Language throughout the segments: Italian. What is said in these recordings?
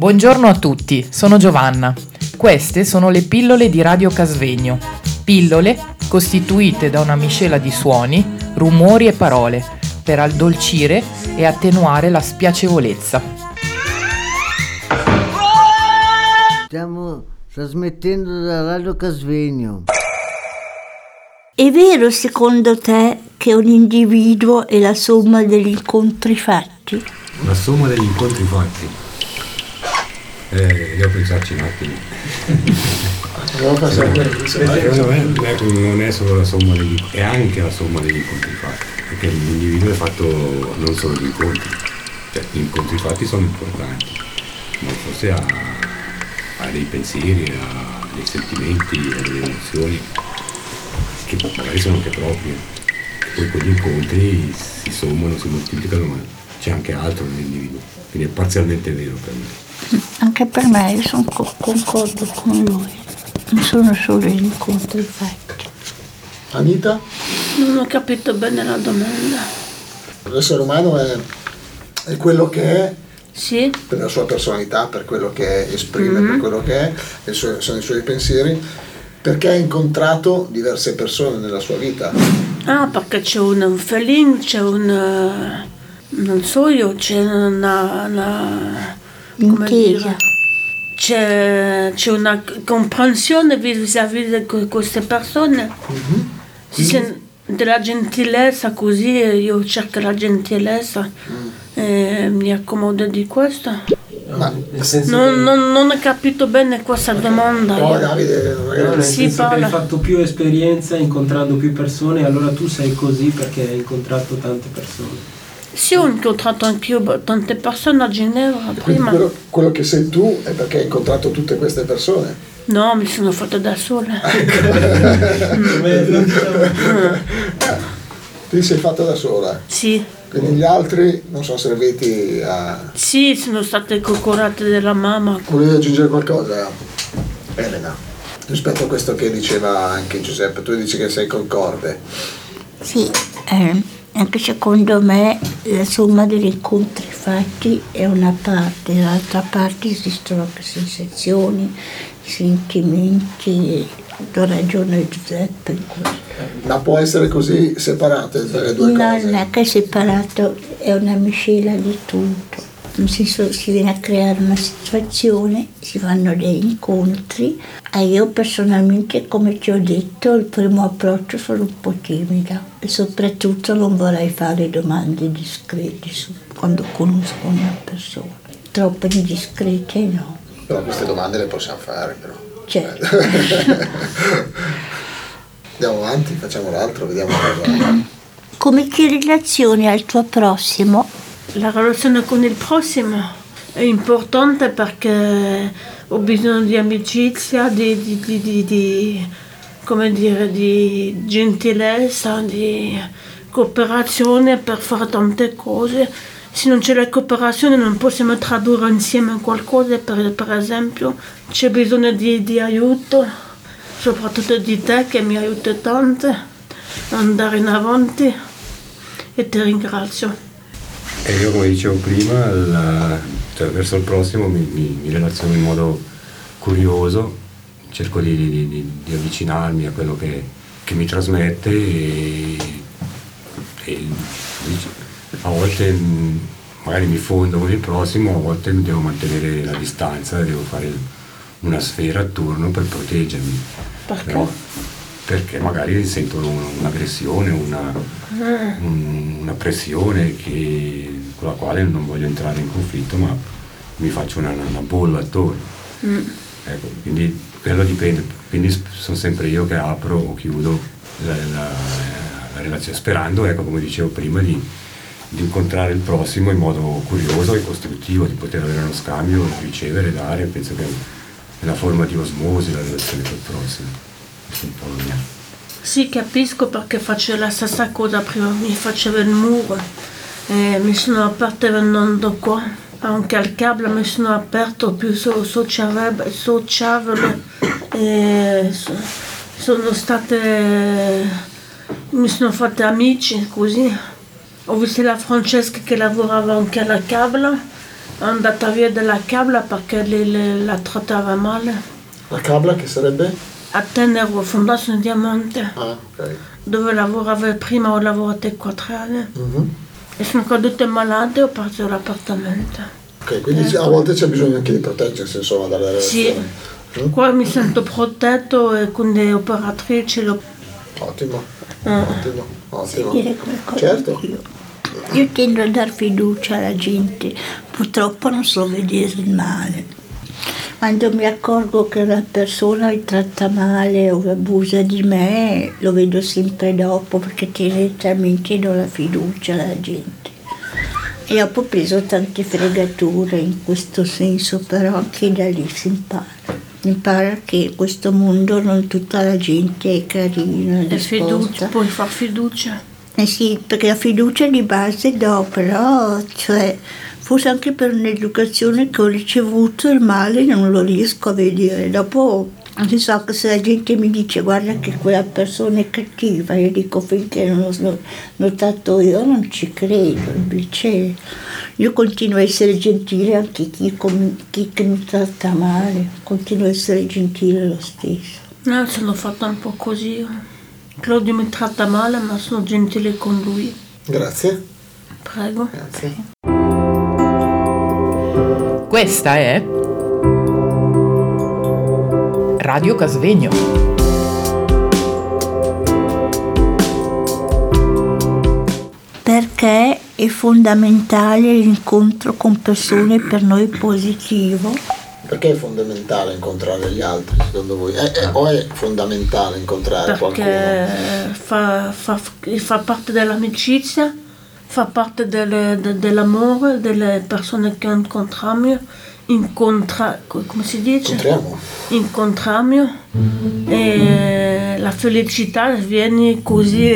Buongiorno a tutti, sono Giovanna. Queste sono le pillole di Radio Casvegno. Pillole costituite da una miscela di suoni, rumori e parole per addolcire e attenuare la spiacevolezza. Stiamo trasmettendo da Radio Casvegno. È vero secondo te che un individuo è la somma degli incontri fatti? La somma degli incontri fatti? Devo pensarci un attimo. Secondo me non è solo la somma degli, è anche la somma degli incontri fatti, perché l'individuo è fatto non solo di incontri, cioè gli incontri fatti sono importanti, ma forse ha dei pensieri, ha dei sentimenti, ha delle emozioni che magari sono anche proprie, che poi quegli incontri si sommano, si moltiplicano, ma c'è anche altro nell'individuo, quindi è parzialmente vero per me. Anche per me, io concordo con lui, non sono solo gli incontri fatti. Anita? Non ho capito bene la domanda. L'essere umano è quello che è, Sì? per la sua personalità, per quello che esprime, per quello che è, sono i suoi pensieri, perché ha incontrato diverse persone nella sua vita. Ah, perché c'è un feeling, c'è un... non so io, c'è una come dire, c'è una comprensione vis-à-vis di queste persone. C'è della gentilezza, così io cerco la gentilezza e mi accomodo di questo. Ma Non ho capito bene questa domanda. no, Davide, Nel Sì, senso che Paola. hai fatto più esperienza incontrando più persone e allora tu sei così perché hai incontrato tante persone. Sì, ho incontrato anch'io tante persone a Ginevra quindi prima. quello che sei tu è perché hai incontrato tutte queste persone. No, mi sono fatta da sola. Ti sei fatta da sola, Sì, quindi gli altri non sono serviti a... sì, sono state coccolate della mamma. Volevi aggiungere qualcosa, Elena, rispetto a questo che diceva anche Giuseppe? Tu dici che sei concorde. Sì, anche secondo me la somma degli incontri fatti è una parte, dall'altra parte esistono anche sensazioni, sentimenti, do ragione a Giuseppe in questo. Ma può essere così separate le due No, cose? non è che è separato, è una miscela di tutto. Nel senso, si viene a creare una situazione, si fanno degli incontri e io personalmente, come ti ho detto, il primo approccio sono un po' timida e soprattutto non vorrei fare domande discrete quando conosco una persona. Troppo indiscrete no. Però queste domande le possiamo fare, però. Certo. Andiamo avanti, facciamo l'altro, vediamo cosa. Come ti relazioni al tuo prossimo? La relazione con il prossimo è importante perché ho bisogno di amicizia, come dire, di gentilezza, di cooperazione per fare tante cose. Se non c'è la cooperazione non possiamo tradurre insieme qualcosa, per esempio c'è bisogno di aiuto, soprattutto di te che mi aiuti tanto ad andare in avanti e ti ringrazio. E io, come dicevo prima, cioè, verso il prossimo mi relaziono in modo curioso, cerco di avvicinarmi a quello che mi trasmette e a volte magari mi fondo con il prossimo, a volte devo mantenere la distanza, devo fare una sfera attorno per proteggermi. Perché? Però, perché magari sento un'aggressione, una pressione con la quale non voglio entrare in conflitto, ma mi faccio una bolla attorno. Ecco, quindi quello dipende, quindi sono sempre io che apro o chiudo la relazione, sperando, ecco, come dicevo prima, di incontrare il prossimo in modo curioso e costruttivo, di poter avere uno scambio, ricevere, dare. Penso che è una forma di osmosi la relazione col prossimo. Un po' la mia. Sì, capisco perché faccio la stessa cosa prima, mi facevo il muro e mi sono aperta venendo qua, anche al cablo mi sono aperto più socievole e mi sono fatte amici così. Ho visto la Francesca che lavorava anche alla cabla andata via dalla Cabla perché la trattava male. La Cabla che sarebbe? A Tenero, Fondazione Diamante, Ah, ok. dove lavoravo prima, ho lavorato 4 anni. E sono cadute malate e ho perso l'appartamento. Ok, quindi a volte c'è bisogno anche di proteggersi, insomma, dalle relazioni. Sì, qua mi sento protetto e con le operatrici Ottimo, ottimo. Dire qualcosa Certo. Io tendo a dar fiducia alla gente, purtroppo non so vedere il male. Quando mi accorgo che una persona mi tratta male o abusa di me, lo vedo sempre dopo perché tendenzialmente do la fiducia alla gente. E ho preso tante fregature in questo senso, però anche da lì si impara. Impara che in questo mondo non tutta la gente è carina, e disposta. fiducia, puoi far fiducia. Eh sì, perché la fiducia di base do, però, cioè, forse anche per un'educazione che ho ricevuto il male non lo riesco a vedere. Dopo si so che se la gente mi dice guarda che quella persona è cattiva, io dico finché non l'ho notato io non ci credo, invece io continuo a essere gentile anche chi mi tratta male, continuo a essere gentile lo stesso. No, sono fatta un po' così. Claudio mi tratta male, ma sono gentile con lui. Grazie. Prego. Grazie. Questa è Radio Casvegno. Perché è fondamentale l'incontro con persone per noi positivo? Perché è fondamentale incontrare gli altri, secondo voi? O è fondamentale incontrare qualcuno? Perché fa parte dell'amicizia, fa parte dell'amore, delle persone che incontriamo, come si dice? Incontriamo. E la felicità viene così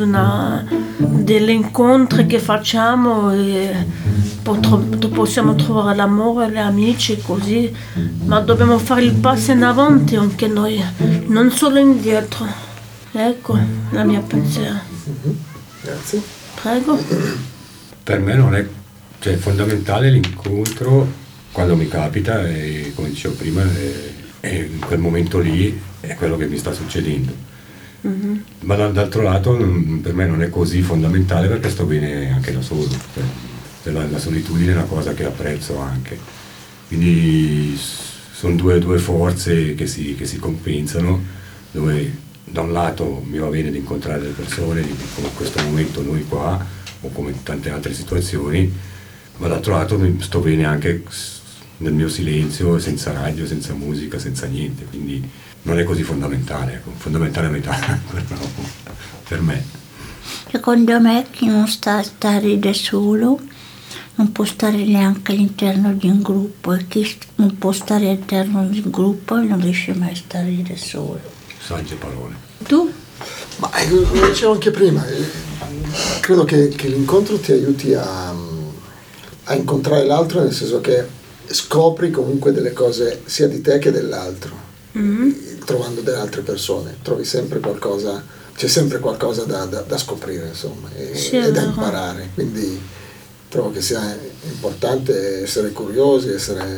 degli incontri che facciamo e possiamo trovare l'amore, le amici così, ma dobbiamo fare il passo in avanti anche noi, non solo indietro. Ecco la mia pensiero. Grazie. Prego. Per me non è fondamentale l'incontro quando mi capita e come dicevo prima e in quel momento lì è quello che mi sta succedendo. Ma dall'altro lato per me non è così fondamentale perché sto bene anche da solo. La solitudine è una cosa che apprezzo anche. Quindi sono due forze che si compensano, dove da un lato mi va bene di incontrare le persone, come in questo momento noi qua, o come in tante altre situazioni, ma dall'altro lato mi sto bene anche nel mio silenzio, senza radio, senza musica, senza niente, quindi non è così fondamentale, fondamentale a metà per me. Secondo me chi non sta a stare da solo non può stare neanche all'interno di un gruppo e chi non può stare all'interno di un gruppo non riesce mai a stare da solo. Sagge parole. Tu? Ma lo dicevo anche prima, credo che l'incontro ti aiuti a incontrare l'altro, nel senso che scopri comunque delle cose sia di te che dell'altro, trovando delle altre persone, trovi sempre qualcosa, c'è sempre qualcosa da scoprire, insomma, e da imparare, quindi trovo che sia importante essere curiosi,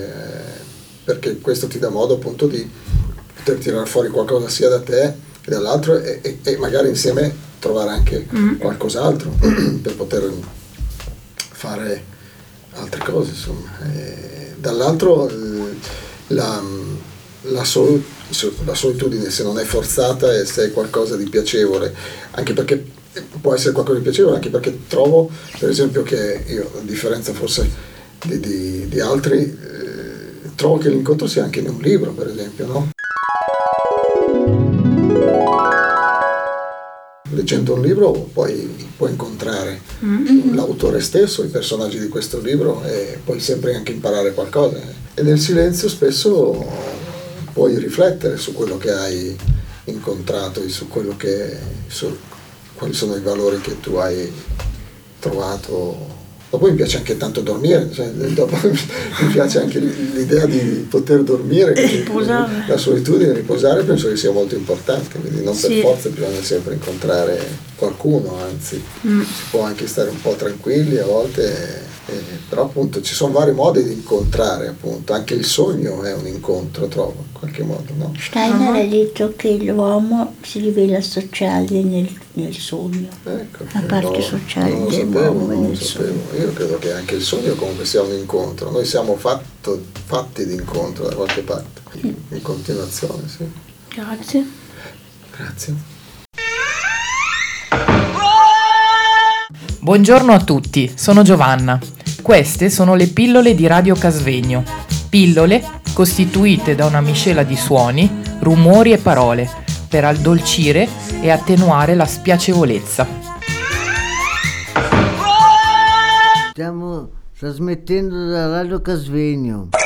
perché questo ti dà modo appunto di poter tirare fuori qualcosa sia da te che dall'altro e magari insieme trovare anche qualcos'altro per poter fare altre cose, insomma. Dall'altro la solitudine, se non è forzata e se è qualcosa di piacevole, anche perché può essere qualcosa di piacevole, anche perché trovo per esempio che io, a differenza forse di altri, trovo che l'incontro sia anche in un libro, per esempio, no? Leggendo un libro puoi incontrare l'autore stesso, i personaggi di questo libro e puoi sempre anche imparare qualcosa. E nel silenzio spesso puoi riflettere su quello che hai incontrato, su quello quali sono i valori che tu hai trovato. Dopo mi piace anche tanto dormire, dopo mi piace anche l'idea di poter dormire, riposare. La solitudine, riposare penso che sia molto importante, quindi non per forza bisogna sempre incontrare qualcuno, anzi si può anche stare un po' tranquilli a volte e Però appunto ci sono vari modi di incontrare, appunto, anche il sogno è un incontro, trovo, in qualche modo, no? Steiner ha detto che l'uomo si rivela sociale nel sogno, Ecco, la parte sociale dell'uomo nel sogno. Io credo che anche il sogno comunque sia un incontro, noi siamo fatti di incontro da qualche parte, in continuazione, sì. Grazie. Grazie. Buongiorno a tutti, sono Giovanna. Queste sono le pillole di Radio Casvegno. Pillole costituite da una miscela di suoni, rumori e parole per addolcire e attenuare la spiacevolezza. Stiamo trasmettendo da Radio Casvegno.